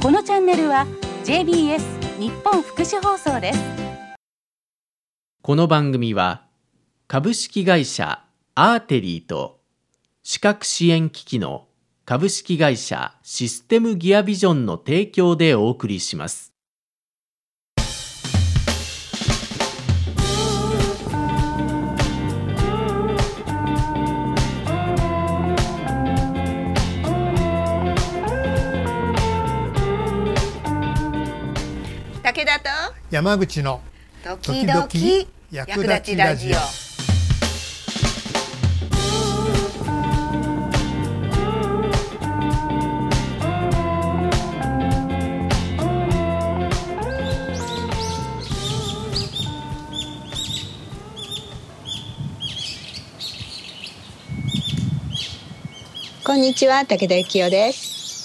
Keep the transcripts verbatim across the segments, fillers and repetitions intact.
このチャンネルは ジェイビーエス 日本福祉放送です。 この番組は株式会社アーテリーと視覚支援機器の株式会社システムギアビジョンの提供でお送りします。 武田と山口の時々役立ちラジオ。こんにちは、武田幸男です。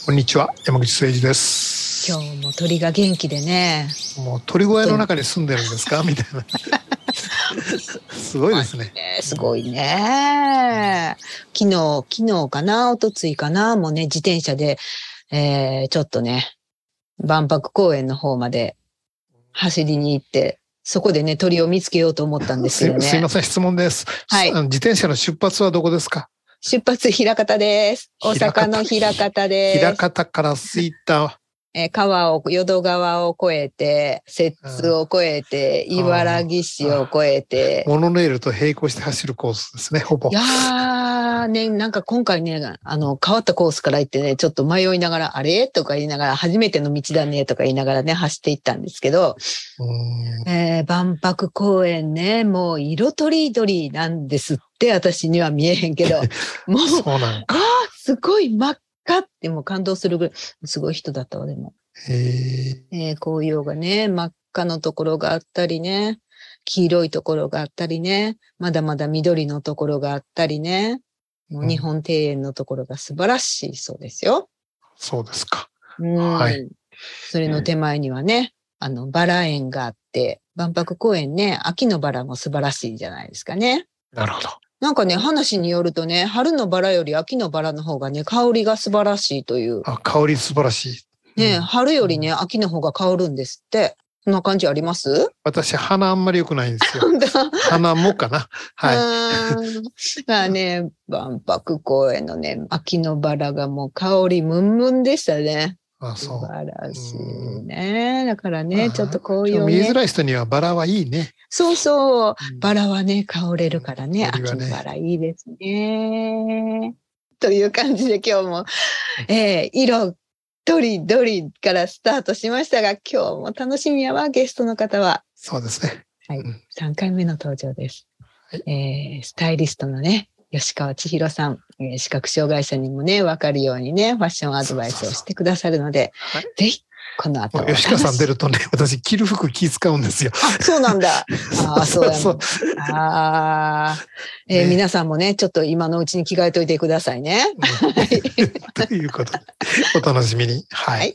こんにちは、山口誠二です。 今日も鳥が元気でね。 もう鳥小屋の中に住んでるんですかみたいなすごいですね。 すごいね。昨日昨日かな、一昨日かな、もうね、自転車で、えー、ちょっとね万博公園の方まで走りに行って、そこでね鳥を見つけようと思ったんですよね。 す, すいません、質問です。はい、自転車の出発はどこですか？ 出発枚方です。大阪の枚方です。 枚方から吹田、 えー、川を淀川を越えて、摂津を越えて、茨城市を越えて、 モノレールと並行して走るコースですね、ほぼ。 いやーね、なんか今回ね、あの変わったコースから行ってね、ちょっと迷いながら、あれとか言いながら、初めての道だねとか言いながらね、走っていったんですけど、うーん、えー、万博公園ね、もう色とりどりなんですって、私には見えへんけど、もう、 そうなんか。 あー、すごい真っ赤ってもう感動するぐらい、すごい人だったわ、でも。 へー、 えー、紅葉がね、真っ赤のところがあったりね、黄色いところがあったりね、まだまだ緑のところがあったりね、もう日本庭園のところが素晴らしいそうですよ。 そうですか。 うん、はい。それの手前にはね、あのバラ園があって、万博公園ね、秋のバラも素晴らしいじゃないですかね。 なるほど。 なんかね、話によるとね、春のバラより秋のバラの方がね、香りが素晴らしいという。 あ、香り素晴らしい。 ね、うん、春よりね、秋の方が香るんですって。そんな感じあります？ 私、鼻あんまり良くないんですよ。鼻もかな。はい。 まあね、万博公園のね、秋のバラがもう香りムンムンでしたね。 あ、そう。 素晴らしいね。だからね、ちょっとこういう、ね、 見えづらい人にはバラはいいね。 そうそう。バラはね、香れるからね、うん、秋のバラいいですね。という感じで今日も、えー、色、どりどりからスタートしましたが、今日も楽しみやわ、ゲストの方は。 そうですね。 はい。うん、さんかいめの登場です。はい、えー、スタイリストのね、吉川千尋さん、えー、視覚障害者にもね、わかるようにね、ファッションアドバイスをしてくださるので、そうそうそう、ぜひ、この後。 吉川さん出るとね、私、着る服気使うんですよ。 あ、そうなんだ。ああ、そうやもん。ああ、えーね、皆さんもね、ちょっと今のうちに着替えといてくださいね。 ということで、お楽しみに。はい。はい、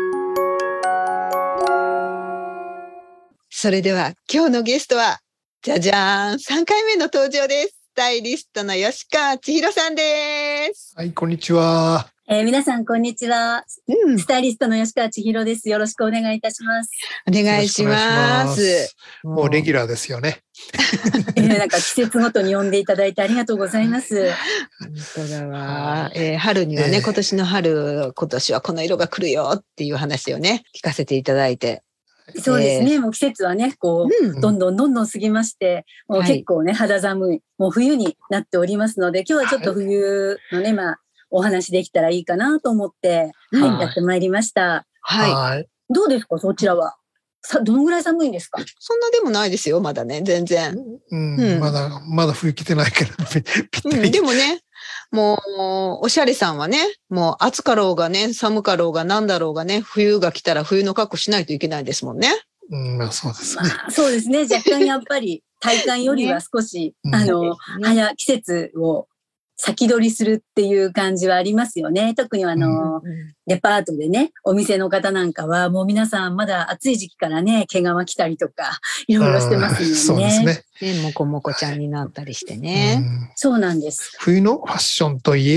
それでは、今日のゲストは、じゃじゃーん、さんかいめの登場です。スタイリストの吉川千尋さんです。 はい、こんにちは。 えー、皆さんこんにちは、うん、スタイリストの吉川千尋です。よろしくお願いいたします。 お願いします。 もうレギュラーですよね。 えー、なんか季節ごとに呼んでいただいてありがとうございます。 本当だわ、えー、春にはね、えー、今年の春、今年はこの色が来るよっていう話をね、聞かせていただいて。 そうですね、えー、もう季節はね、こう、うん、どんどんどんどん過ぎまして、もう結構ね、はい、肌寒い、もう冬になっておりますので、今日はちょっと冬のね、まあ、お話できたらいいかなと思って、はい、はい、やってまいりました。はい。はい、どうですか、そちらは。さ、どのぐらい寒いんですか？ そんなでもないですよ、まだね、全然。 うん、うん、まだ、まだ冬来てないから、ぴったり、 うん。でもね、もう、おしゃれさんはね、もう暑かろうがね、寒かろうがなんだろうがね、冬が来たら冬の格好しないといけないですもんね。 うん、まあそうですね。 まあ、そうですね、若干やっぱり体感よりは少し、ね、あの、ね、早、季節を先取りするっていう感じはありますよね。特にあの、うん、デパートでね、お店の方なんかはもう皆さんまだ暑い時期からね、毛皮着たりとか、いろいろしてますよね。 そうですね。 ね、もこもこちゃんになったりしてね。 うん、そうなんです。 冬のファッションといえば、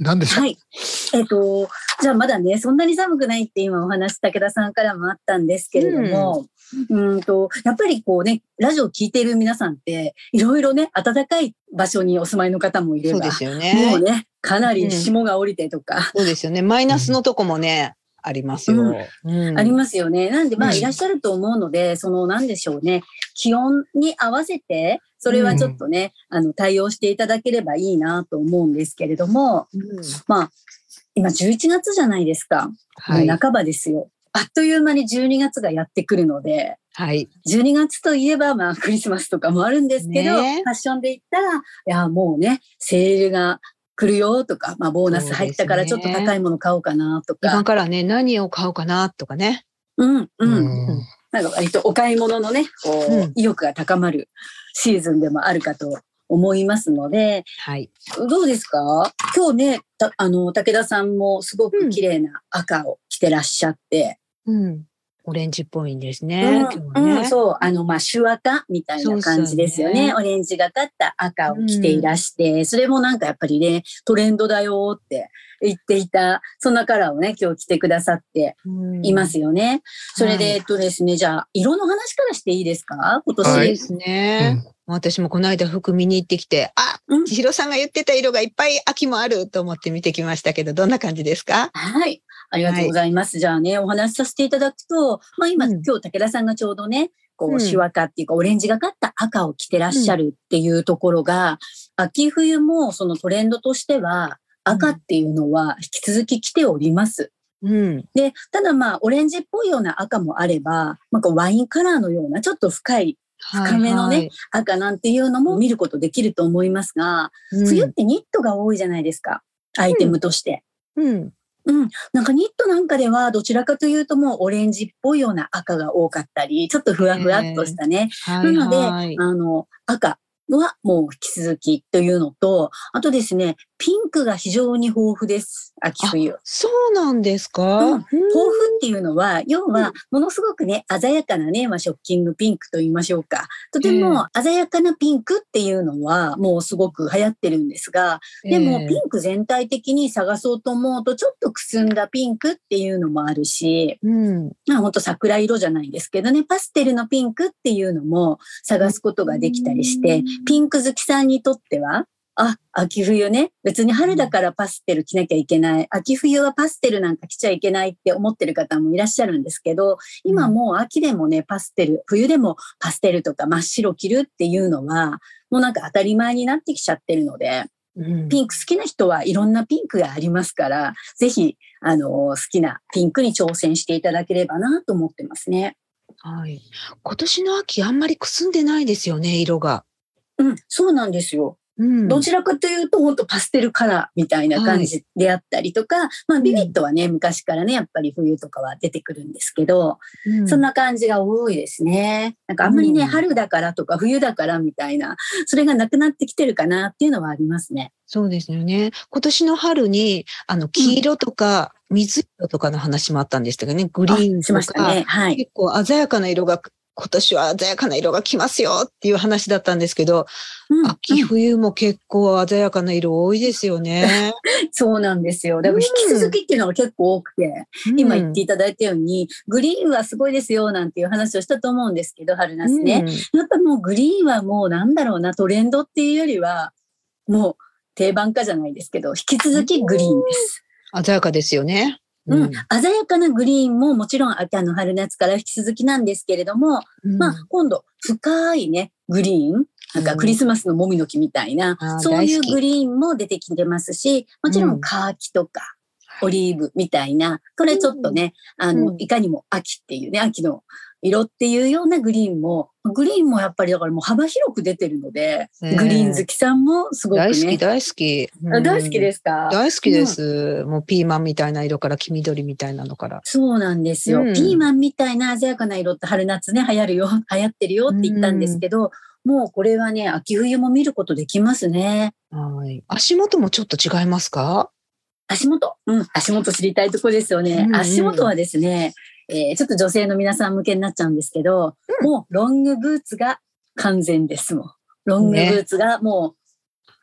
何でしょう。 はい。えっと、じゃあまだね、そんなに寒くないって今お話、武田さんからもあったんですけれども、うん、うんと、やっぱりこうね、ラジオ聞いている皆さんって、いろいろね、暖かい場所にお住まいの方もいれば、 そうですよね。 もうね、かなり霜が降りてとか。 うん、そうですよね。マイナスのとこもね、うん、ありますよ、 うんうん。ありますよね。なんで、まあ、いらっしゃると思うので、うん、その、なんでしょうね、気温に合わせて、それはちょっとね、うん、あの、対応していただければいいなと思うんですけれども、うん、まあ、今じゅういちがつじゃないですか。はい、半ばですよ。あっという間にじゅうにがつがやってくるので、はい、じゅうにがつといえば、まあ、クリスマスとかもあるんですけど、ね、ファッションで言ったら、いや、もうね、セールが来るよとか、まあ、ボーナス入ったからちょっと高いもの買おうかなとか。 今からね、何を買おうかなとかね。 うん、うん。うんなんか割とお買い物のね、こう、うん、意欲が高まるシーズンでもあるかと思いますので、はい、どうですか？今日ね、たあの、武田さんもすごく綺麗な赤を着てらっしゃって、 うん、オレンジっぽいんですね。 うん、ねうん、そう、あの、まあ、朱赤みたいな感じですよね。ねオレンジがかった赤を着ていらして、うん、それもなんかやっぱりね、トレンドだよって言っていた、そんなカラーをね、今日着てくださっていますよね。うん、それで、はい、えっとですね、じゃあ、色の話からしていいですか？今年。 そうですね。うん私もこの間服見に行ってきて、あ、千尋さんが言ってた色がいっぱい秋もあると思って見てきましたけど、どんな感じですか？ はい。ありがとうございます。はい、じゃあね、お話しさせていただくと、まあ今、うん、今日武田さんがちょうどね、こう、朱赤っていうか、オレンジがかった赤を着てらっしゃるっていうところが、うん、秋冬もそのトレンドとしては、赤っていうのは引き続き来ております。うん、で、ただまあ、オレンジっぽいような赤もあれば、まあ、こうワインカラーのような、ちょっと深い、深めのね、はいはい、赤なんていうのも見ることできると思いますが、うん、冬ってニットが多いじゃないですか。アイテムとして。うん。うんうん。なんかニットなんかではどちらかというともうオレンジっぽいような赤が多かったり、ちょっとふわふわっとしたね。はいはい、なので、あの、赤はもう引き続きというのと、あとですね、ピンクが非常に豊富です。秋冬。 そうなんですか、 うん、豊富っていうのは、要は、ものすごくね、鮮やかなね、まあ、ショッキングピンクと言いましょうか。とても鮮やかなピンクっていうのは、もうすごく流行ってるんですが、でも、ピンク全体的に探そうと思うと、ちょっとくすんだピンクっていうのもあるし、うん、まあ、ほんと桜色じゃないですけどね、パステルのピンクっていうのも探すことができたりして、ピンク好きさんにとっては、あ、秋冬ね。別に春だからパステル着なきゃいけない。秋冬はパステルなんか着ちゃいけないって思ってる方もいらっしゃるんですけど、今もう秋でもね、パステル、冬でもパステルとか真っ白着るっていうのは、もうなんか当たり前になってきちゃってるので、うん、ピンク好きな人はいろんなピンクがありますから、ぜひ、あの、好きなピンクに挑戦していただければなと思ってますね。 はい。今年の秋あんまりくすんでないですよね、色が。 うん、そうなんですよ。うん、どちらかというと本当パステルカラーみたいな感じであったりとか、はい、まあビビットはね、うん、昔からねやっぱり冬とかは出てくるんですけど、うん、そんな感じが多いですね。なんかあんまりね、うん、春だからとか冬だからみたいなそれがなくなってきてるかなっていうのはありますね。 そうですよね。今年の春にあの黄色とか水色とかの話もあったんでしたけどね、グリーンとか、 しましたね、はい、 結構鮮やかな色が今年は鮮やかな色が来ますよっていう話だったんですけど、うん、秋冬も結構鮮やかな色多いですよね。 そうなんですよ。だから引き続きっていうのが結構多くて、うん、今言っていただいたように、グリーンはすごいですよなんていう話をしたと思うんですけど、春夏ね。うん、やっぱもうグリーンはもうなんだろうな、トレンドっていうよりは、もう定番化じゃないですけど、引き続きグリーンです。 鮮やかですよね。 うん、鮮やかなグリーンももちろんあの春夏から引き続きなんですけれども、うん、まあ今度深いねグリーンなんかクリスマスのもみの木みたいな、うん、そういうグリーンも出てきてますし、もちろんカーキとか、うん、オリーブみたいなこれちょっとね、うん、あのいかにも秋っていうね秋の色っていうようなグリーンもグリーンもやっぱりだからもう幅広く出てるので、えー、グリーン好きさんもすごくね。 大好き大好き。 うん、大好きですか？ 大好きです、うん。もうピーマンみたいな色から黄緑みたいなのから。 そうなんですよ。うん、ピーマンみたいな鮮やかな色って春夏ね流行るよ、流行ってるよって言ったんですけど、うん、もうこれはね秋冬も見ることできますね。 はい。足元もちょっと違いますか？ 足元、うん、足元知りたいとこですよね。うんうん、足元はですね、えー、ちょっと女性の皆さん向けになっちゃうんですけど、うん、もうロングブーツが完全ですもん。ロングブーツがもう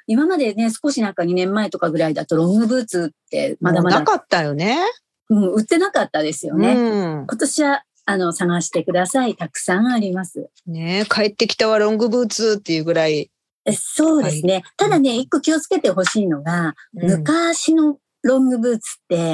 今までね、少しなんかにねんまえとかぐらいだとロングブーツってまだまだ。 なかったよね。 うん、売ってなかったですよね。 うん、 今年は、あの、探してください。たくさんあります。 ね、帰ってきたわ、ロングブーツっていうぐらい。 えそうですね。はい、ただね、一個気をつけてほしいのが、うん、昔のロングブーツって、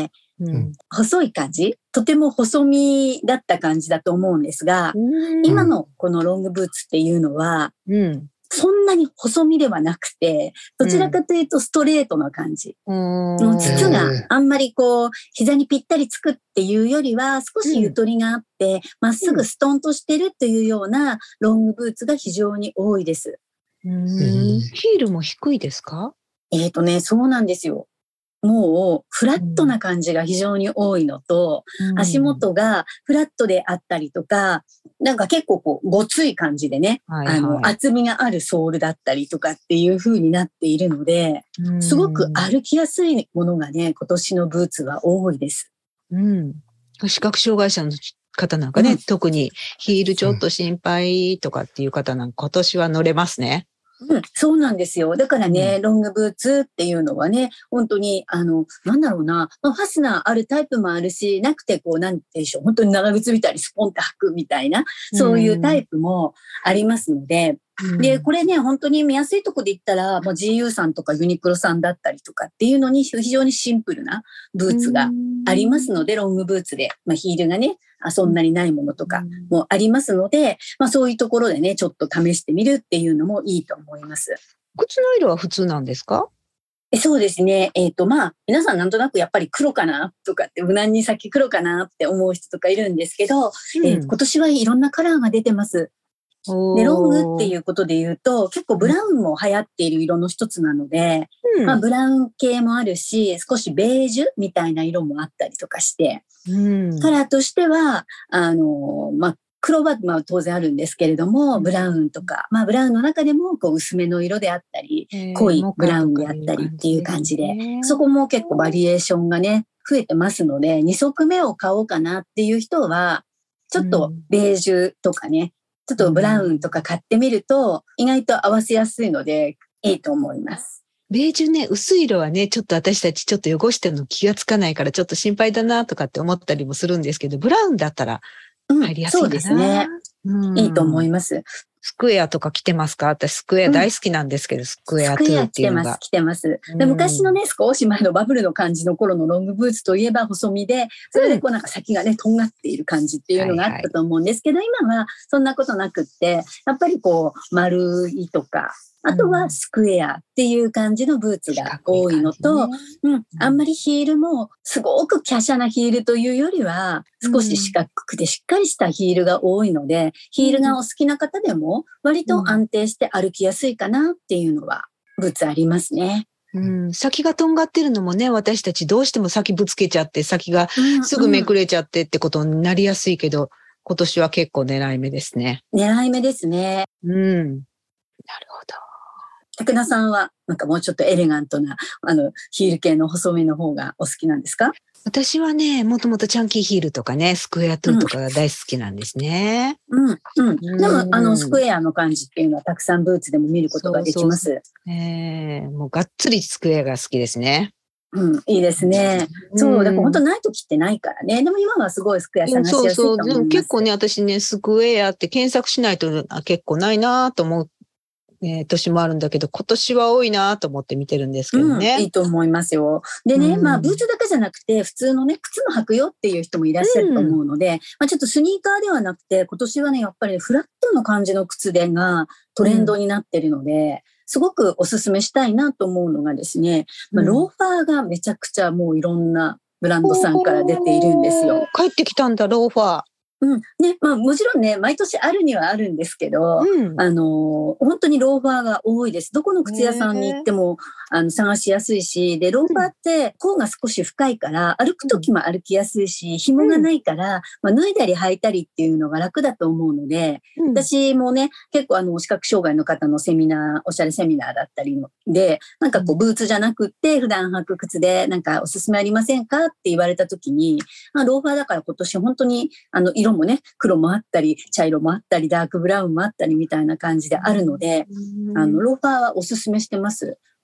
うん、細い感じ、とても細身だった感じだと思うんですが、うん、今のこのロングブーツっていうのは、うん、そんなに細身ではなくて、どちらかというとストレートな感じ。うん、の筒があんまりこう、膝にぴったりつくっていうよりは、少しゆとりがあって、ま、うん、っすぐストンとしてるというようなロングブーツが非常に多いです。 うん、ヒールも低いですか？ えっとね、そうなんですよ。もうフラットな感じが非常に多いのと、うん、足元がフラットであったりとか、なんか結構こうごつい感じでね、はいはい、あの厚みがあるソールだったりとかっていう風になっているので、うん、すごく歩きやすいものがね、今年のブーツは多いです。 うん、視覚障害者の方なんかね、うん、特にヒールちょっと心配とかっていう方なんか今年は乗れますね。 うん、そうなんですよ。だからね、うん、ロングブーツっていうのはね、本当に、あの、なんだろうな、まあ、ファスナーあるタイプもあるし、なくてこう、なんてでしょう、本当に長靴みたいにスポンって履くみたいな、そういうタイプもありますので、うん、で、これね、本当に見やすいとこで言ったら、もう ジーユー さんとかユニクロさんだったりとかっていうのに非常にシンプルなブーツがありますので、ロングブーツで、まあ、ヒールがね、そんなにないものとかもありますので、まあそういうところでね、ちょっと試してみるっていうのもいいと思います。 靴の色は普通なんですか？ えそうですね。えっと、まあ、皆さんなんとなくやっぱり黒かなとかって、無難に先黒かなって思う人とかいるんですけど、うん、えー、今年はいろんなカラーが出てます。で、ロングっていうことで言うと、結構ブラウンも流行っている色の一つなので、うん、まあ、ブラウン系もあるし、少しベージュみたいな色もあったりとかして、うん、カラーとしては、あの、まあ、黒はまあ当然あるんですけれども、ブラウンとか、まあブラウンの中でもこう薄めの色であったり、濃いブラウンであったりっていう感じで、そこも結構バリエーションがね、増えてますので、に足目を買おうかなっていう人は、ちょっとベージュとかね、ちょっとブラウンとか買ってみると、意外と合わせやすいので、いいと思います。 ベージュね、薄い色はね、ちょっと私たちちょっと汚してるの気がつかないからちょっと心配だなとかって思ったりもするんですけど、ブラウンだったら入りやすいかな、うん、そうですね、 うん。いいと思います。 スクエアとか着てますか？私スクエア大好きなんですけど、うん、スクエアツーっていうのが。 スクエア着てます、着てます。で、昔のね、少し前のバブルの感じの頃のロングブーツといえば細身で、それでこうなんか先がね、とんがっている感じっていうのがあったと思うんですけど、はいはい、今はそんなことなくって、やっぱりこう、丸いとか、あとはスクエアっていう感じのブーツが多いのと、ね、うん、あんまりヒールもすごく華奢なヒールというよりは、少し四角くてしっかりしたヒールが多いので、ヒールがお好きな方でも割と安定して歩きやすいかなっていうのはブーツありますね。 うん、先がとんがってるのもね、私たちどうしても先ぶつけちゃって、先がすぐめくれちゃってってことになりやすいけど、うんうん、今年は結構狙い目ですね。 狙い目ですね。 うん。なるほど。 武田さんはなんかもうちょっとエレガントなあのヒール系の細めの方がお好きなんですか？ 私はね、もともとチャンキーヒールとかね、スクエアトゥーとかが大好きなんですね。 うん、うん。でも、あの、スクエアの感じっていうのはたくさんブーツでも見ることができます。そうそうえー、もうがっつりスクエアが好きですね。 うん、いいですね。うん、そう、だから本当ない時ってないからね。でも今はすごいスクエア探しやすいと思います。そうそう。でも結構ね、私ね、スクエアって検索しないと結構ないなと思う。えー、年もあるんだけど、今年は多いなと思って見てるんですけどね、 うん。いいと思いますよ。でね、うん、まあ、ブーツだけじゃなくて、普通のね、靴も履くよっていう人もいらっしゃると思うので、うん、まあ、ちょっとスニーカーではなくて、今年はね、やっぱりフラットの感じの靴でがトレンドになってるので、うん、すごくおすすめしたいなと思うのがですね、まあ、ローファーがめちゃくちゃもういろんなブランドさんから出ているんですよ。 帰ってきたんだ、ローファー。 うん。ね、まあもちろんね、毎年あるにはあるんですけど、うん、あの、本当にローファーが多いです。どこの靴屋さんに行っても、あの、探しやすいし、で、ローファーって甲が少し深いから、歩くときも歩きやすいし、紐がないから、まあ、脱いだり履いたりっていうのが楽だと思うので、うん、私もね、結構あの、視覚障害の方のセミナー、おしゃれセミナーだったりで、なんかこう、ブーツじゃなくって、普段履く靴で、なんかおすすめありませんかって言われたときに、まあ、ローファーだから今年本当に、あの、色もね、黒もあったり、茶色もあったり、ダークブラウンもあったりみたいな感じであるので、あの、ローファーはおすすめしてます。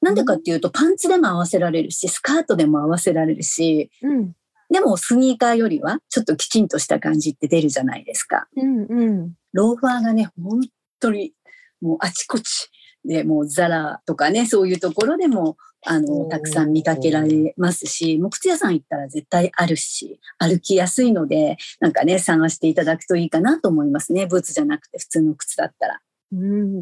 なんでかっていうと、パンツでも合わせられるし、スカートでも合わせられるし、 うん。 でもスニーカーよりはちょっときちんとした感じって出るじゃないですか。 うんうん。 ローファーがね、本当にもうあちこちで、もうザラとかね、そういうところでも、あの、たくさん見かけられますし、もう靴屋さん行ったら絶対あるし、歩きやすいので、なんかね、探していただくといいかなと思いますね。ブーツじゃなくて普通の靴だったら。 うん。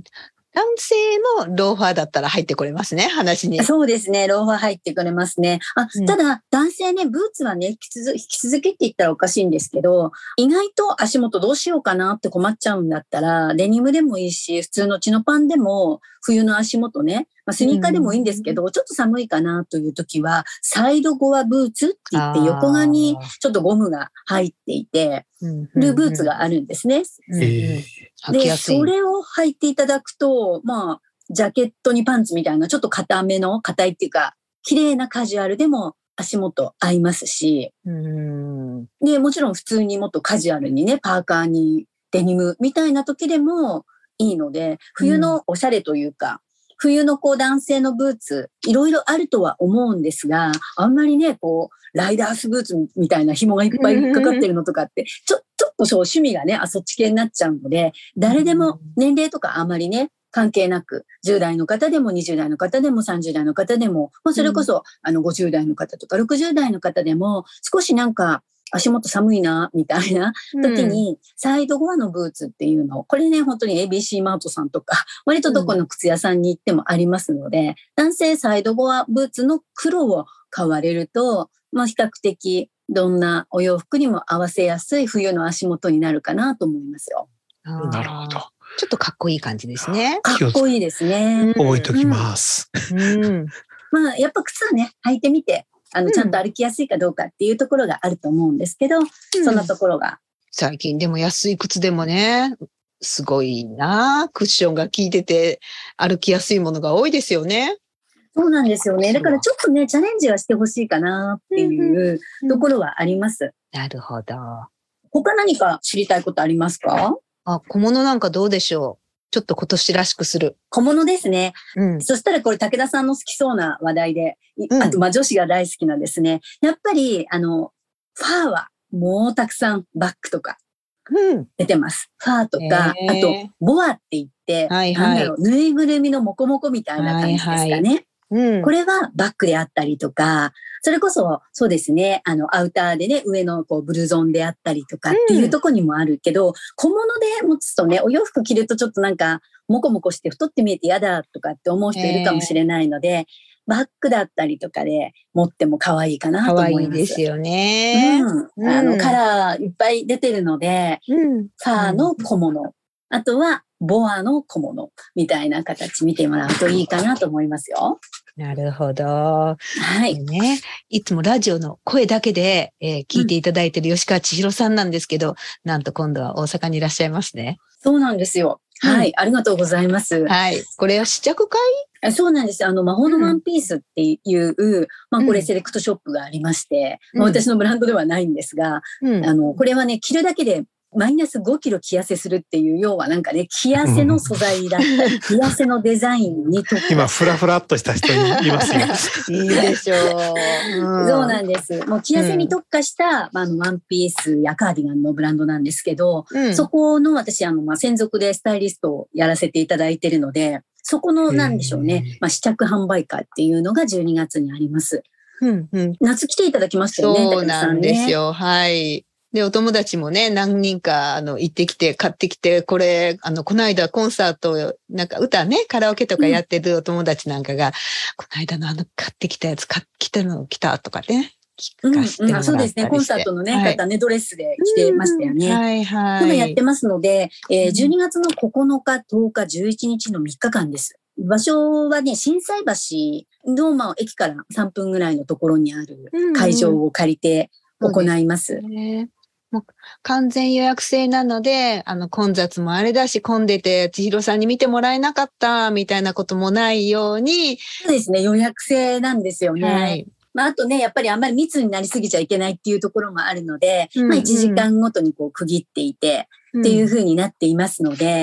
男性もローファーだったら入ってこれますね、話に。 そうですね、ローファー入ってくれますね。あ、 うん、 ただ、男性ね、ブーツはね、引き続き、引き続きって言ったらおかしいんですけど、意外と足元どうしようかなって困っちゃうんだったら、デニムでもいいし、普通のチノパンでも、冬の足元ね、まあ、スニーカーでもいいんですけど、うん、ちょっと寒いかなという時は、サイドゴアブーツって言って、横側にちょっとゴムが入っていて、るブーツがあるんですね。 うんうん、で、 それを履いていただくと、まあ、ジャケットにパンツみたいなちょっと硬めの硬いっていうか綺麗なカジュアルでも足元合いますし、 うーんでもちろん普通にもっとカジュアルにねパーカーにデニムみたいな時でもいいので、冬のおしゃれというか、うん、冬のこう男性のブーツいろいろあるとは思うんですが、あんまりねこうライダースブーツみたいな紐がいっぱい引っかかってるのとかってちょちょっとそう趣味がねあそっち系になっちゃうので、誰でも年齢とかあんまりね関係なく、じゅう代の方でもにじゅう代の方でもさんじゅう代の方でも、まあ、それこそ、うん、あのごじゅう代の方とかろくじゅう代の方でも、少しなんか足元寒いな、みたいな時に、サイドゴアのブーツっていうのを、これね、本当に エービーシー マートさんとか、割とどこの靴屋さんに行ってもありますので、うん、男性サイドゴアブーツの黒を買われると、まあ、比較的どんなお洋服にも合わせやすい冬の足元になるかなと思いますよ。 なるほど。 ちょっとかっこいい感じですね。 かっこいいですね。 覚えておきます。 うんうん、 まあ、やっぱ靴はね、履いてみて、あの、ちゃんと歩きやすいかどうかっていうところがあると思うんですけど、うん、そんなところが。 最近でも安い靴でもね、すごいな、クッションが効いてて、歩きやすいものが多いですよね。 そうなんですよね。だからちょっとね、チャレンジはしてほしいかなっていうところはあります。うんうん、 なるほど。 他何か知りたいことありますか？ あ、小物なんかどうでしょう？ちょっと今年らしくする。 小物ですね。 うん、 そしたらこれ武田さんの好きそうな話題で、うん、あとまあ女子が大好きなですね。やっぱりあのファーはもうたくさんバッグとか出てます。うん、ファーとか、あとボアって言って、はいはい、なんだろう、ぬいぐるみのモコモコみたいな感じですかね。はいはいうん、これはバッグであったりとか、それこそそうですね、あのアウターでね、上のこうブルゾンであったりとかっていうところにもあるけど、うん、小物で持つとね、お洋服着るとちょっとなんかモコモコして太って見えて嫌だとかって思う人いるかもしれないので、バッグだったりとかで持っても可愛いかなと思います。 可愛いですよね。 うん。あの、カラーいっぱい出てるので、うん、ファーの小物、うん、あとはボアの小物みたいな形見てもらうといいかなと思いますよ。 なるほど。はい。 ね、いつもラジオの声だけで、えー、聞いていただいている吉川千尋さんなんですけど、うん、なんと今度は大阪にいらっしゃいますね。 そうなんですよ。はい。うん、ありがとうございます。 はい。これは試着会？ そうなんです。あの、魔法のワンピースっていう、うん、まあ、これセレクトショップがありまして、うん、まあ、私のブランドではないんですが、うん、あの、これはね、着るだけでマイナスごキロ着痩せするっていう、要はなんかね、着痩せの素材だったり、着痩せのデザインに特化。 今、フラフラっとした人いますよ。 いいでしょう、 うん。そうなんです。もう着痩せに特化した、まあ、あのワンピースやカーディガンのブランドなんですけど、うん、そこの私、あの、まあ、専属でスタイリストをやらせていただいているので、そこの、なんでしょうね、まあ、試着販売会っていうのがじゅうにがつにあります。 うんうん、 夏来ていただきましたよね。 そうなんですよ。ね、はい。で、お友達もね、何人か、あの、行ってきて、買ってきて、これ、あの、この間コンサート、なんか歌ね、カラオケとかやってるお友達なんかが、うん、この間のあの、買ってきたやつ、買ってきたの来たとかね、聞かせてもらったりして、うんうん、 そうですね、コンサートのね、はい、方ね、ドレスで着てましたよね。 うん、はいはい。 今やってますので、えー、じゅうにがつのここのか、とおか、じゅういちにちのみっかかんです。場所はね、心斎橋の、まあ、駅からさんぷんぐらいのところにある会場を借りて行います。 うんうんね、もう完全予約制なので、あの混雑もあれだし、混んでて千尋さんに見てもらえなかったみたいなこともないように。 そうですね、予約制なんですよね。はい、まあ、あとね、やっぱりあんまり密になりすぎちゃいけないっていうところもあるので、うんうん、まあいちじかんごとにこう区切っていて、うん、っていう風になっていますので、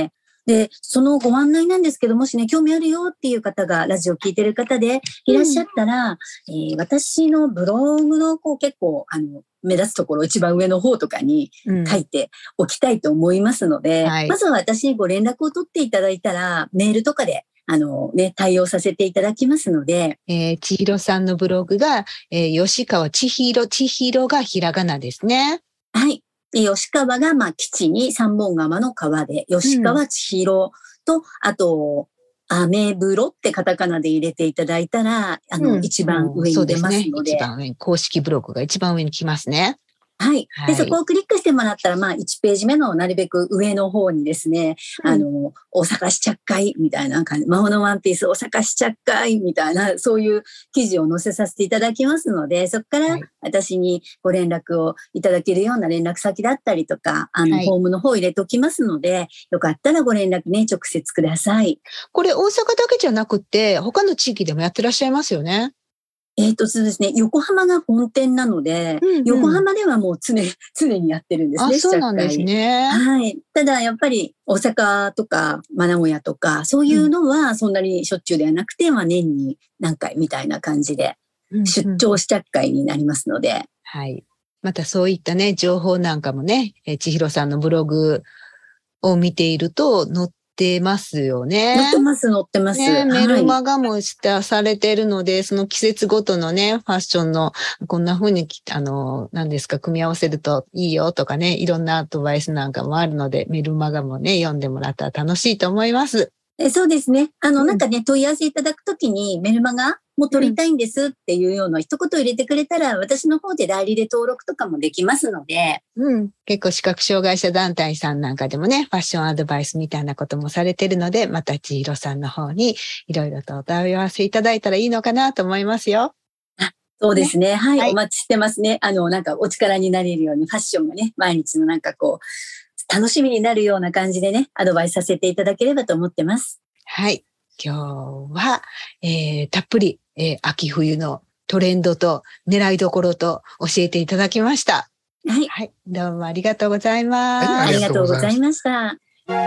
で、そのご案内なんですけど、もしね、興味あるよっていう方が、ラジオ聞いてる方でいらっしゃったら、うんえー、私のブログのこう結構、あの、目立つところ一番上の方とかに書いておきたいと思いますので、うんはい、まずは私にご連絡を取っていただいたら、メールとかで、あのね、対応させていただきますので。 えー、千尋さんのブログが、えー、吉川千尋、千尋がひらがなですね。 はい。吉川が、まあ、基地に三本川の川で、吉川千尋と、うん、あと、アメブロってカタカナで入れていただいたら、あの、うん、一番上に出ますので。 ね、一番上に、公式ブログが一番上に来ますね。 はい。で、そこをクリックしてもらったら、まあ、いちページ目のなるべく上の方にですね、うん、あの、大阪市着会みたいな感じ、魔法のワンピース大阪市着会みたいな、そういう記事を載せさせていただきますので、そこから私にご連絡をいただけるような連絡先だったりとか、あの、はい、フォームの方を入れておきますので、よかったらご連絡ね、直接ください。 これ大阪だけじゃなくて、他の地域でもやってらっしゃいますよね。 えっと、そうですね。横浜が本店なので、うんうん、横浜ではもう常、常にやってるんですね。 あ、そうなんですね。 はい。ただ、やっぱり大阪とか、まあ、名古屋とか、そういうのはそんなにしょっちゅうではなくて、うん、まあ、年に何回みたいな感じで、出張試着会になりますので、うんうん。 はい。またそういったね、情報なんかもね、え千尋さんのブログを見ていると載って載ってますよね。 載ってます、載ってます。 ね、メルマガもしたされているので、その季節ごとのね、ファッションの、こんな風に、あの、何ですか、組み合わせるといいよとかね、いろんなアドバイスなんかもあるので、メルマガもね、読んでもらったら楽しいと思います。 えそうですね。あの、うん、なんかね、問い合わせいただくときに、メルマガも取りたいんですっていうような一言入れてくれたら、私の方で代理で登録とかもできますので。 うん。結構視覚障害者団体さんなんかでもね、ファッションアドバイスみたいなこともされているので、また千尋さんの方にいろいろとお問い合わせいただいたらいいのかなと思いますよ。 あ、そうですね。はい、はい。お待ちしてますね。あの、なんかお力になれるように、ファッションがね、毎日のなんかこう、楽しみになるような感じでね、アドバイスさせていただければと思ってます。 はい。今日は、えー、たっぷり、えー、秋冬のトレンドと狙いどころと教えていただきました。 はい。 はい。どうもありがとうございます。 はい、ありがとうございました。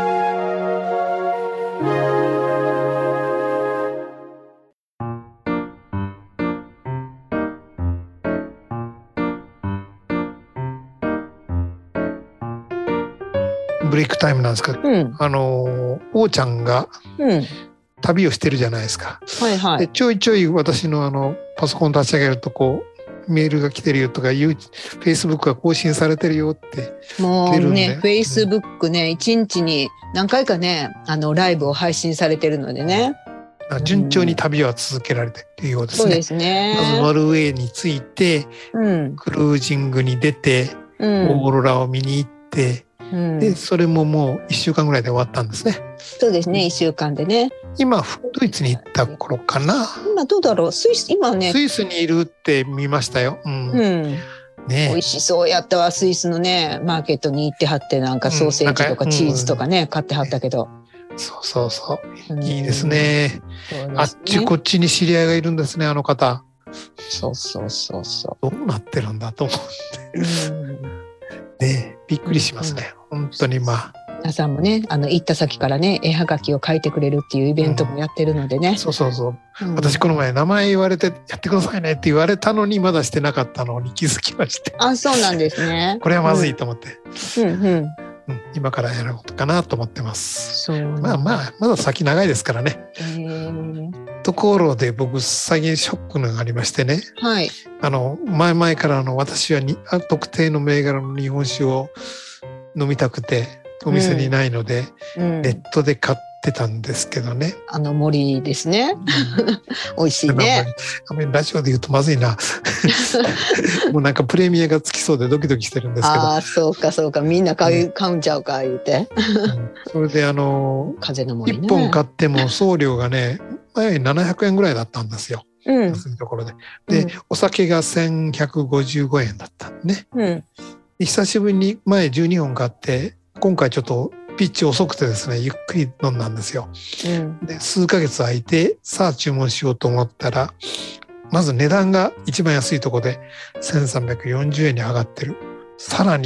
ブレイクタイムなんですか、うん、あの王ちゃんが旅をしてるじゃないですか、 うんはいはい、 でちょいちょい私のあのパソコン立ち上げるとこうメールが来てるよとか、フェイスブックが更新されてるよってもうね、フェイスブックね、一日に何回かね、あのライブを配信されてるのでね、 順調に旅は続けられているようですね。 そうですね。 まずノルウェーに着いて、うん、クルージングに出て、うん、オーロラを見に行って、うん、でそれももういっしゅうかんぐらいで終わったんですね。 そうですね、いっしゅうかんでね。 今ドイツに行った頃かな。 今どうだろう、スイス今ねスイスにいるって見ましたよ。うん、うんね、美味しそうやったわ。スイスのねマーケットに行ってはって、なんかソーセージとかチーズとかね、うん、買ってはったけど、 そうそうそう、うん、いいですね。そうですね。あっちこっちに知り合いがいるんですね、あの方。 そうそうそうそう。 どうなってるんだと思って、うんね、びっくりしますね、うん、本当に。まあ皆さんもね、あの行った先からね絵はがきを書いてくれるっていうイベントもやってるのでね、 うん、そうそうそう、うん、私この前名前言われてやってくださいねって言われたのにまだしてなかったのに気づきまして、 あ、そうなんですね。 これはまずいと思って、 うんうんうんうん、今からやることかなと思ってます。 そう、 まあまあまだ先長いですからね。 えー、 ところで僕最近ショックのがありましてね、 はい、 あの前々からの私はに特定の銘柄の日本酒を飲みたくてお店にないので、うんうん、ネットで買ってたんですけどね。 あの森ですね、うん、美味しいね。 あんまりラジオで言うとまずいなもうなんかプレミアがつきそうでドキドキしてるんですけど。 ああ、そうかそうか、みんな買う、うん、買うんちゃうか言うて、 うん、それであの風の森ね、 いっぽん買っても送料がね前ななひゃくえんぐらいだったんですよ、うん、安いところで。で、うん、お酒がせんひゃくごじゅうごえんだったね、うん、久しぶりに前じゅうにほん買って、今回ちょっとピッチ遅くてですねゆっくり飲んだんですよ、うん、で数ヶ月空いてさあ注文しようと思ったら、まず値段が一番安いところでせんさんびゃくよんじゅうえんに上がってる。さらに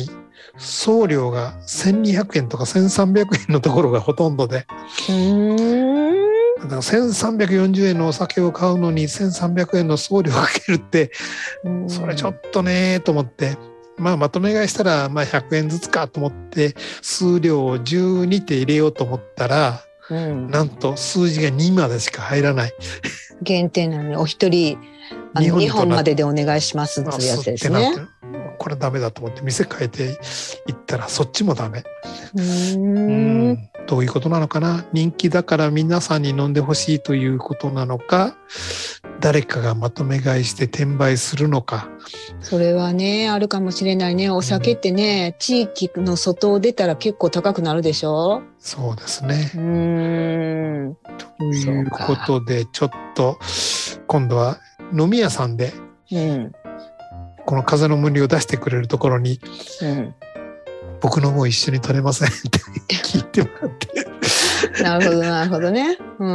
送料がせんにひゃくえんとかせんさんびゃくえんのところがほとんどで、 うーんだからせんさんびゃくよんじゅうえんのお酒を買うのにせんさんびゃくえんの送料をかけるって、それちょっとねと思って、まあまとめ買いしたらまあひゃくえんずつかと思って数量をじゅうにて入れようと思ったら、うん、なんと数字がにまでしか入らない。 限定なのにお一人あのにほんまででお願いしますっていうやつですね。 これダメだと思って店変えていったらそっちもダメ。 うーんうんどういうことなのかな。人気だから皆さんに飲んでほしいということなのか、誰かがまとめ買いして転売するのか。 それはねあるかもしれないね。お酒ってね、うん、地域の外を出たら結構高くなるでしょ。 そうですね。 うーんということでちょっと今度は飲み屋さんで、うん、この風の無理を出してくれるところに、うん、僕のも一緒に取れませんって聞いてもらってなるほどなるほどね、うん、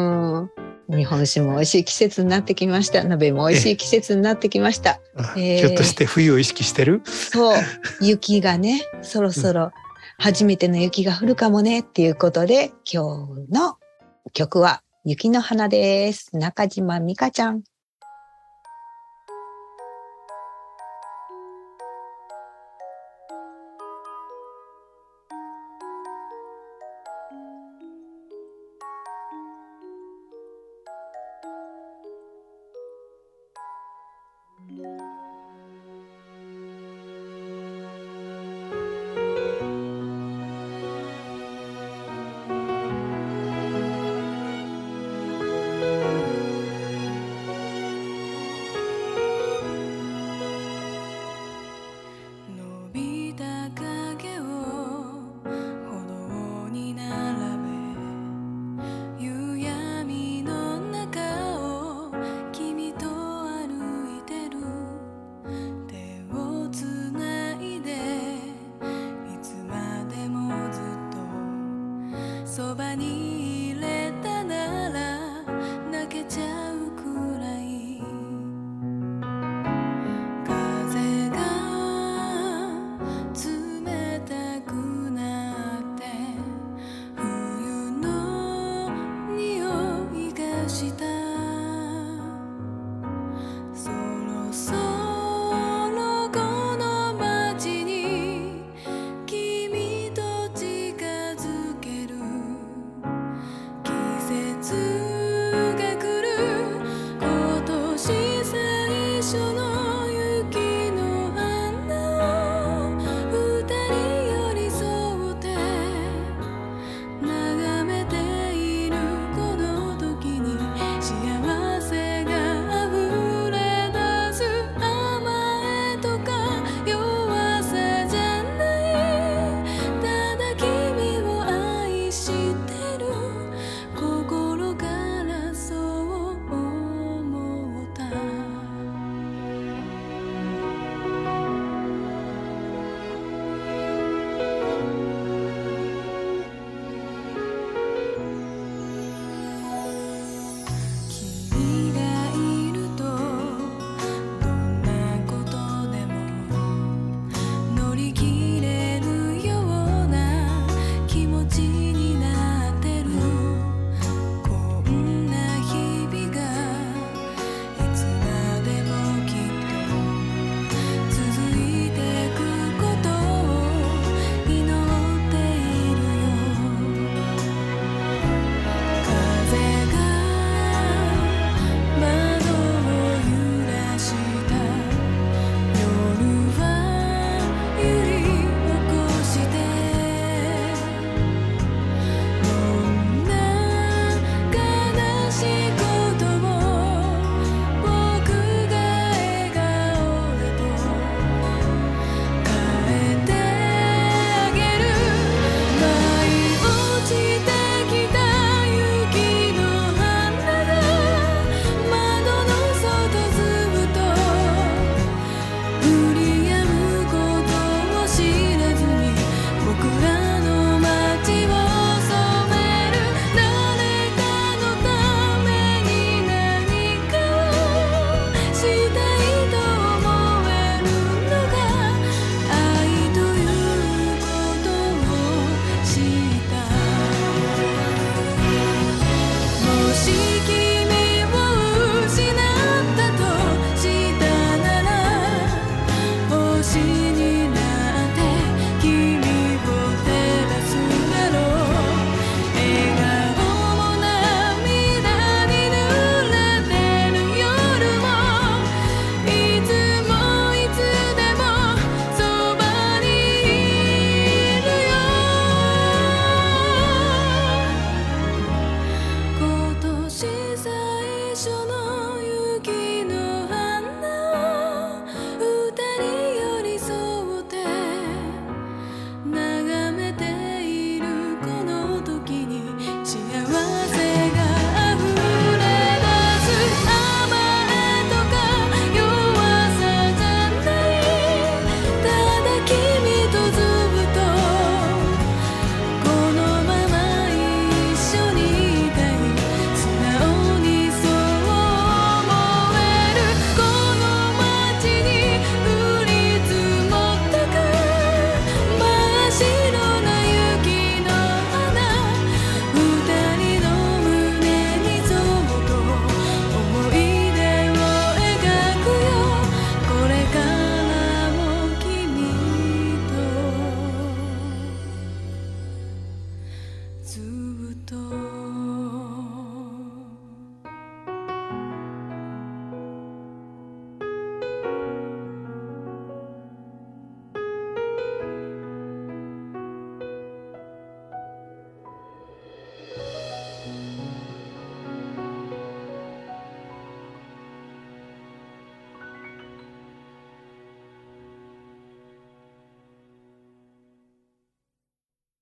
日本酒も美味しい季節になってきました。鍋も美味しい季節になってきました。 えー、ひょっとして冬を意識してる？ そう雪がねそろそろ初めての雪が降るかもねっていうことで、今日の曲は雪の花です。中島美嘉ちゃん。 そばに入れたなら泣けちゃうくらい風が冷たくなって冬の匂いがしたそろそろこの街に君と近づける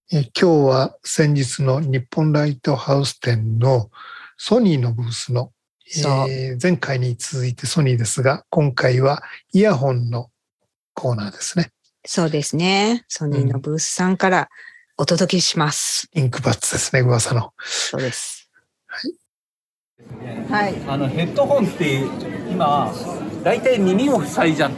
え今日は先日の日本ライトハウス展のソニーのブースの、えー、前回に続いてソニーですが、今回はイヤホンのコーナーですね。 そうですね。ソニーのブースさんからお届けします。 うん、インクバッツですね、噂の。 そうです。 はい。 はい。あのヘッドホンって今だいたい耳を塞いじゃって、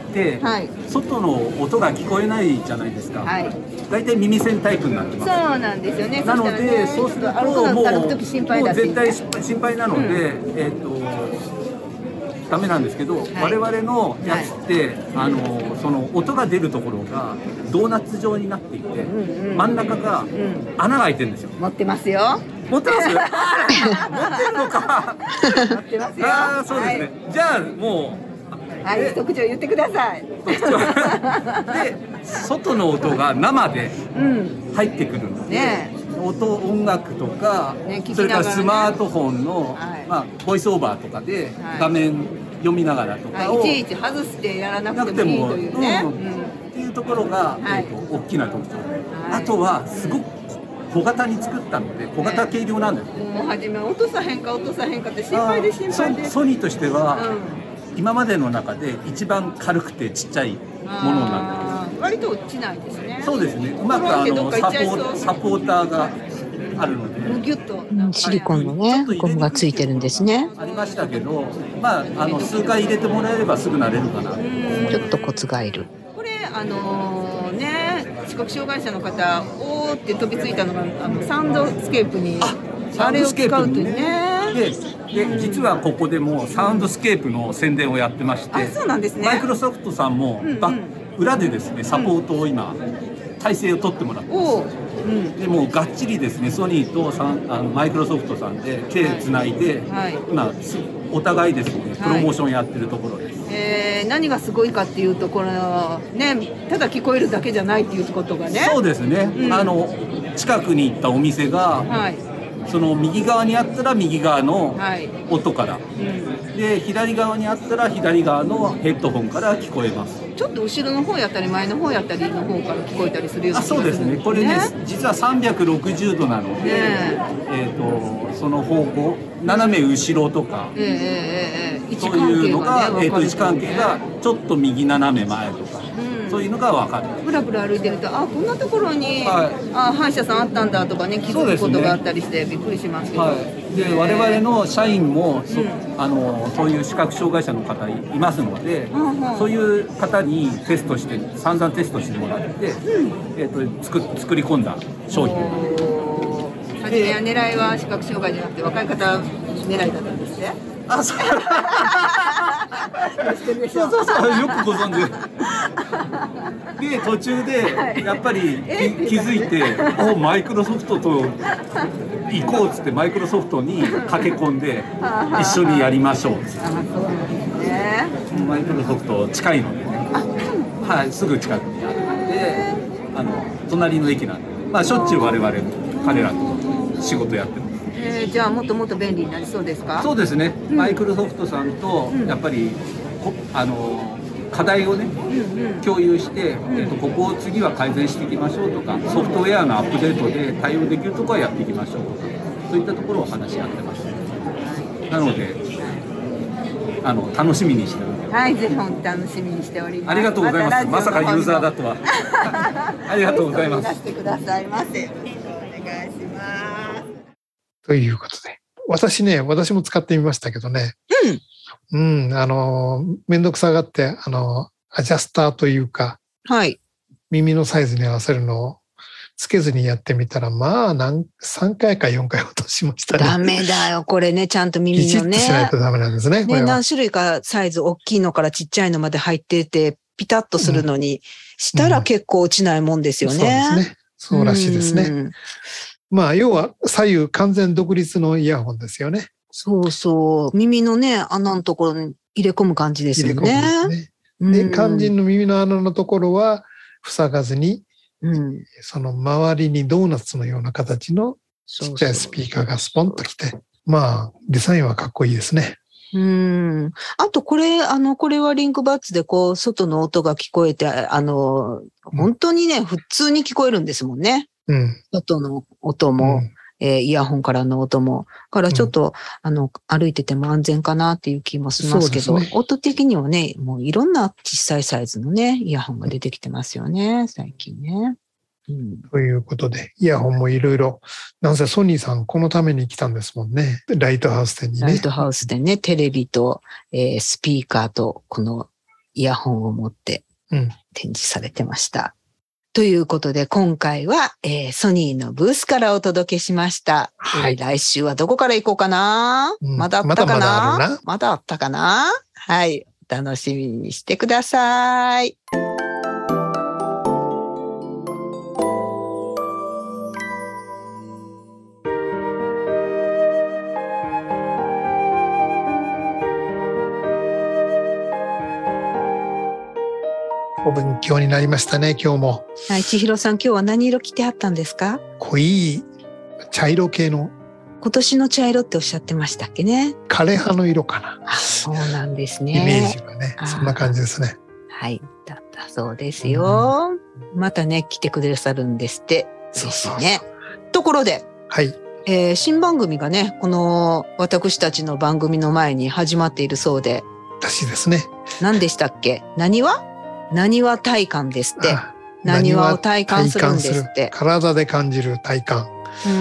はい、外の音が聞こえないじゃないですか。はい。だいたい耳栓タイプになってます。 そうなんですよね。 なので、ね、そうするともう、もう絶対心配なので、うん、えっとダメなんですけど、はい、我々のやつって、はい、あのその音が出るところがドーナツ状になっていて、うんうん、真ん中が穴が開いてるんですよ。 持ってますよ。 持ってます。持ってるのか。 持ってますよ。 ああ、そうですね。はい、じゃあもう。 はい、特徴言ってください。 で、外の音が生で入ってくるので、ね、音、音楽とか、ね、それからスマートフォンの、はい、まあ、ボイスオーバーとかで画面読みながらとかを、 はい、いちいち外してやらなくてもいいというね、うんうん、 っていうところが、はい、えーと、大きな特徴、はい、あとはすごく小型に作ったので小型軽量なんです、ね、 もう初め落とさへんか落とさへんかって心配で心配でソ, ソニーとしては、うん、今までの中で一番軽くてちっちゃいものなんです。 割と落ちないですね。 そうですね。うまくあのサポーサポーターがあるので、 ギュッとシリコンのねゴムがついてるんですね。 ありましたけど、まああの数回入れてもらえればすぐ慣れるかな。 ちょっとコツがいる。 これあのー、ね視覚障害者の方おーって飛びついたのがあのサウンドスケープに あ, あれを使うとね。 でで実はここでもサウンドスケープの宣伝をやってまして、 あ、そうなんですね。 マイクロソフトさんも、うんうん、裏でですねサポートを今、うん、体制を取ってもらってます。うん、でもうがっちりですねソニーとさんあのマイクロソフトさんで手つないで、はいはい、今お互いですねプロモーションやってるところです、はい、 えー、何がすごいかっていうところねただ聞こえるだけじゃないっていうことがね。 そうですね、うん、あの近くに行ったお店が、はい、その右側にあったら右側の音から、はい、うん、で左側にあったら左側のヘッドホンから聞こえます。 ちょっと後ろの方やったり前の方やったりの方から聞こえたりするような気がするんですね。 あ、そうですね。これね実はさんびゃくろくじゅうどなので、ね、えーとその方向斜め後ろとか、えーえーえー、そういうのが、ね、えーと位置関係がちょっと右斜め前とか、うん、そういうのが分かる。 ブラブラ歩いてるとあこんなところに、はい、あ歯医者さんあったんだとかね気づくことがあったりしてびっくりしますけど、はい、で我々の社員も そ,、うん、あのそういう視覚障害者の方いますので、うんうん、そういう方にテストして散々テストしてもらって、うん、えー、と 作, 作り込んだ商品初めは狙いは視覚障害じゃなくて若い方狙いだったんですね。あ、そうそうそうそう、よくご存知で途中でやっぱり気づいておマイクロソフトと行こうっつってマイクロソフトに駆け込んで一緒にやりましょうっつって。あ、そうなんですね。マイクロソフト近いのでね、はい、すぐ近くにあるのであの隣の駅なんで、まあ、しょっちゅう我々彼らと仕事やってます。えー、じゃあもっともっと便利になりそうですか？そうですね、うん、マイクロソフトさんとやっぱり、うん、あの課題をね、うんうん、共有して、うん、えーと、ここを次は改善していきましょうとか、ソフトウェアのアップデートで対応できるところはやっていきましょうとか、そういったところを話し合ってます。なのであの楽しみにしております。はい、ぜひ楽しみにしております。ありがとうございます。まさかユーザーだとはありがとうございます。出してくださいませ。お願いします。 ということで、私ね、私も使ってみましたけどね、うん、うん、あの面倒くさがってあのアジャスターというか、はい、耳のサイズに合わせるのをつけずにやってみたら、まあ何さんかいかよんかい落としましたね。ダメだよこれね、ちゃんと耳のね、きちっとしないとダメなんですね。これはね、何種類かサイズ大きいのからちっちゃいのまで入っててピタッとするのに、うん、したら結構落ちないもんですよね。うん、そうですね。そうらしいですね。うん、まあ要は左右完全独立のイヤホンですよね。そうそう、耳のね穴のところに入れ込む感じですよね。入れ込むんですね。で、肝心の耳の穴のところは塞がずに、うん、その周りにドーナツのような形のちっちゃいスピーカーがスポンときて、そうそう、まあデザインはかっこいいですね。うん。あとこれ、あの、これはリンクバッツでこう、外の音が聞こえて、あの、本当にね、うん、普通に聞こえるんですもんね。 うん、 外の音も、うんえー、イヤホンからの音も、からちょっと、うん、あの、歩いてても安全かなっていう気もしますけど、ね、音的にはね、もういろんな小さいサイズのね、イヤホンが出てきてますよね、最近ね。うん、 ということで、イヤホンもいろいろ、なんせソニーさんこのために来たんですもんね。ライトハウス店にね。 ライトハウス店ね、テレビと、えー、スピーカーとこのイヤホンを持って展示されてました。うんということで、今回は、えー、ソニーのブースからお届けしました。はい、えー、来週はどこから行こうかな、うん、まだあったかな、まだまだあるな。まだあったかなはい。楽しみにしてください。 お勉強になりましたね、今日も。 はい、千尋さん、今日は何色着てあったんですか？ 濃い茶色系の。 今年の茶色っておっしゃってましたっけね？ 枯葉の色かな。 あ、そうなんですね。 イメージはね、そんな感じですね。 はい、だったそうですよ。うん、またね、来てくださるんですって。 そうそうそう。 ね。ところで、 はい。 えー、新番組がね、この私たちの番組の前に始まっているそうで。 らしいですね。 何でしたっけ？何は？何は体感ですって。何はを体感するんですって。 体で感じる体感。 うん。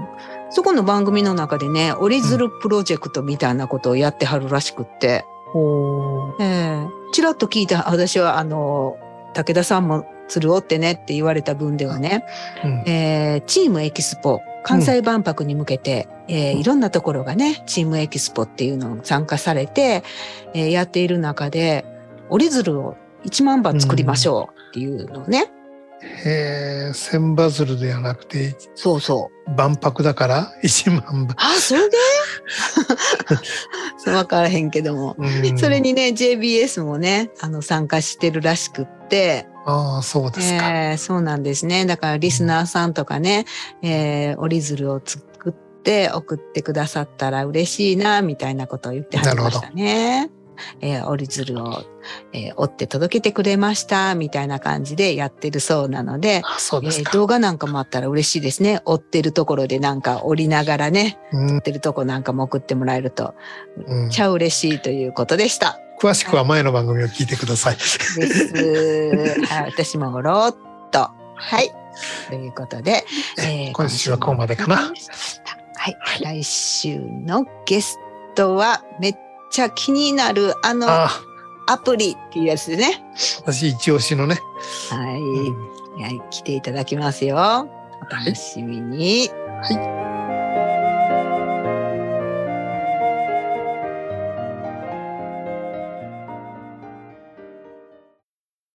そこの番組の中でね、折り鶴プロジェクトみたいなことをやってはるらしくって。 うん、 えー、ちらっと聞いた、私はあの、武田さんも鶴折ってねって言われた分ではね、うん、えー、チームエキスポ、関西万博に向けて、うん、えー、いろんなところがね、チームエキスポっていうのを参加されて、えー、やっている中で、折り鶴をいちまんば作りましょうっていうのをね。 うん、へえ、千羽鶴ではなくて、 そうそう。 万博だからいちまんば。 あ、それでわからへんけども。それにね、ジェイビーエス もね、あの、参加してるらしくって。 ああ、そうですか、 えー。そうなんですね。だからリスナーさんとかね、えー、折り鶴を作って送ってくださったら嬉しいな、みたいなことを言ってはりましたね。えー、折り鶴を、えー、折って届けてくれましたみたいな感じでやってるそうなので、 あ、そうですか。 えー、動画なんかもあったら嬉しいですね。折ってるところでなんか折りながらね、うん、折ってるとこなんかも送ってもらえると、うん、ちゃ嬉しいということでした。 詳しくは前の番組を聞いてください。 です。はい、私もごろっと。はい。ということで、 えー、今週はここまでかな。はい。 はい、来週のゲストはめっちゃ気になるあのアプリっていうやつでね。 私一押しのね。 はい、うん、はい、来ていただきますよ。お楽しみに。 はい。